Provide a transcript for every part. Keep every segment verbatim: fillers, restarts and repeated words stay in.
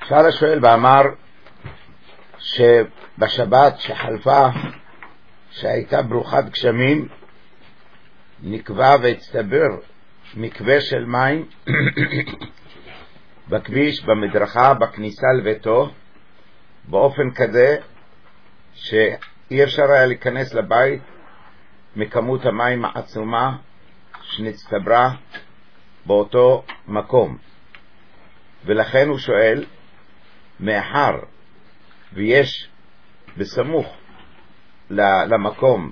שאל השואל ואמר שבשבת שחלפה שהייתה ברוכת גשמים נקבע והצטבר מקווה של מים בכביש, במדרכה, בכניסה לביתו, באופן כזה שאי אפשר היה להיכנס לבית מכמות המים העצומה שנצטברה באותו מקום. ולכן הוא שואל, מאחר ויש בסמוך למקום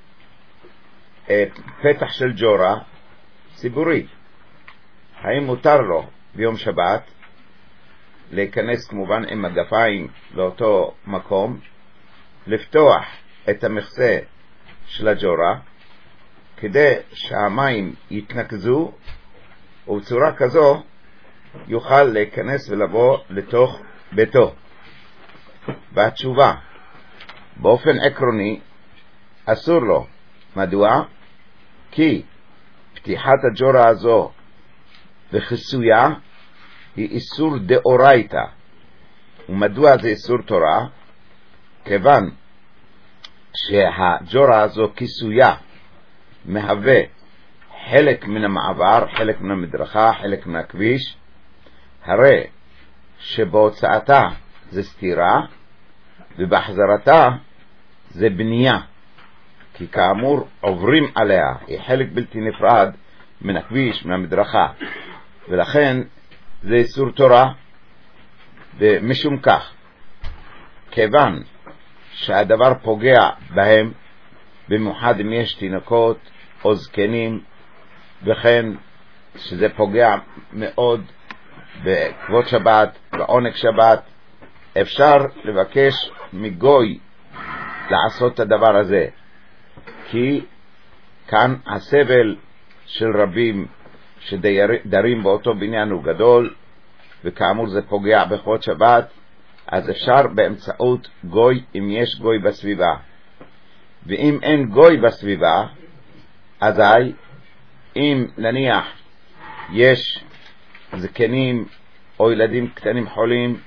את פתח של ג'ורה ציבורי, האם מותר לו ביום שבת להיכנס כמובן עם מגפיים לאותו מקום, לפתוח את המכסה של הג'ורה כדי שהמים יתנקזו ובצורה כזו יוכל להיכנס ולבוא לתוך ביתו? והתשובה, באופן עקרוני אסור לו. מדוע? כי פתיחת הג'ורה הזו וחסויה היא איסור דאורייתא. ומדוע זה איסור תורה? כיוון שהג'ורה הזו כיסויה מהווה חלק מן המעבר, חלק מן המדרכה, חלק מן הכביש, הרי שבהוצאתה זה סתירה ובהחזרתה זה בנייה, כי כאמור עוברים עליה, היא חלק בלתי נפרד מן הכביש, מן המדרכה, ולכן זה איסור תורה. ומשום כך, כיוון שהדבר פוגע בהם, במיוחד אם יש תינוקות או זקנים, וכן שזה פוגע מאוד בכבוד שבת, בעונג שבת, אפשר לבקש מגוי לעשות את הדבר הזה, כי כאן הסבל של רבים שדרים באותו בניין הוא גדול, וכאמור זה פוגע בכבוד שבת, אז אפשר באמצעות גוי אם יש גוי בסביבה. ואם אין גוי בסביבה, אזי אם נניח יש זקנים או ילדים קטנים חולים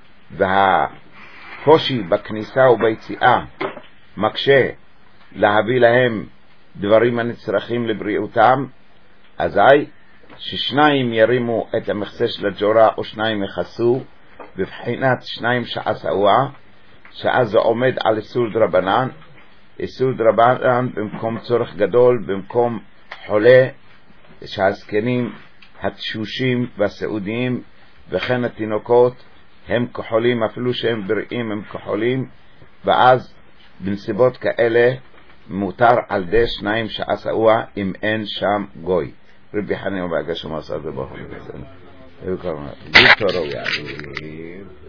והקושי בכניסה וביציאה מקשה להביא להם דברים הנצרכים לבריאותם, אזי ששניים ירימו את המכסה של הג'ורה או שניים יחסו בבחינת שניים שעשאוה, שאז זה עומד על איסור דרבנן. איסור דרבנן במקום צורך גדול, במקום חולה, שהזקנים התשושים והסעודיים וכן התינוקות הם כחולים, אפילו שהם בריאים הם כחולים, ואז בנסיבות כאלה מותר על די שניים שעשאוה אם אין שם גוי. רבי חנינא בר גשם עשה את זה בחור. זה קוראים, זה תורה יעדים.